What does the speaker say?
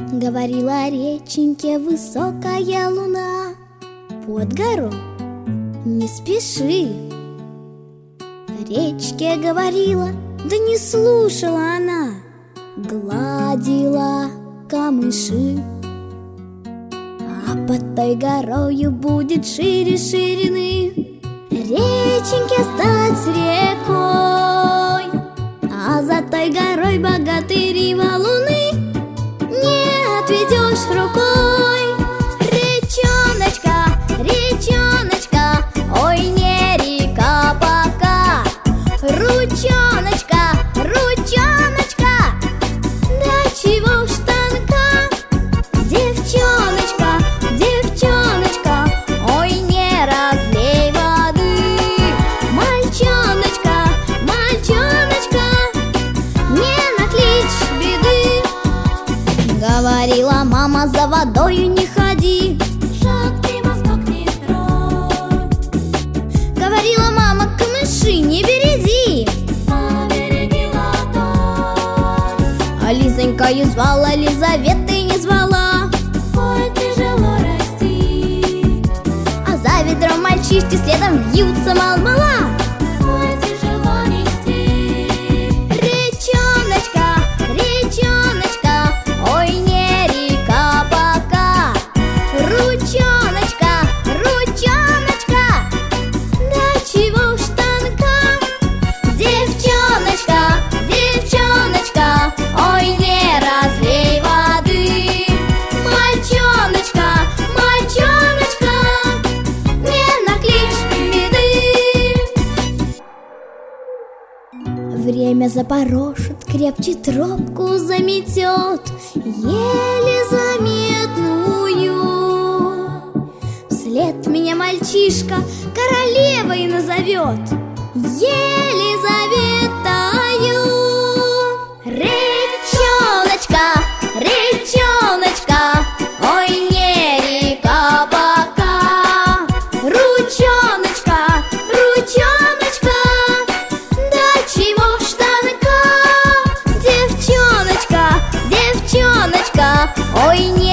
Говорила реченьке высокая луна: под гору не спеши. Речке говорила, да не слушала она, гладила камыши. А под той горою будет шире ширины реченьке стать рекой. А за той горой богатыри валуны не отведешь рукой. Речоночка, речоночка, ой, не река пока. Ручоночка, ручоночка, да чего ж тонка. Девчоночка, девчоночка, ой, не разлей воды. Мальчоночка, мальчоночка, не накличь беды. Говорила мама, за водою не ходи, шаг ты мосток не строй. говорила мама, камыши не береди, Побереги ладонь. а Лизонькою звала, Лизаветой не звала. Ой, тяжело расти, А за ведром мальчишки следом вьются мал-мала. ой, тяжело нести. Речоночка, речоночка, ой, не река пока. Ручоночка, ручоночка, да чего ж тонка. Девчоночка, девчоночка, ой, не разлей воды. Мальчоночка, мальчоночка, не накличь беды. Время запорошит, крепче тропку заметет, еле заметную. Вслед меня мальчишка королевой назовет, Елизаветою. Речоночка, речоночка, ой, не река пока. Ручоночка, ручоночка, да чего ж тонка. Девчоночка, девчоночка, ой, не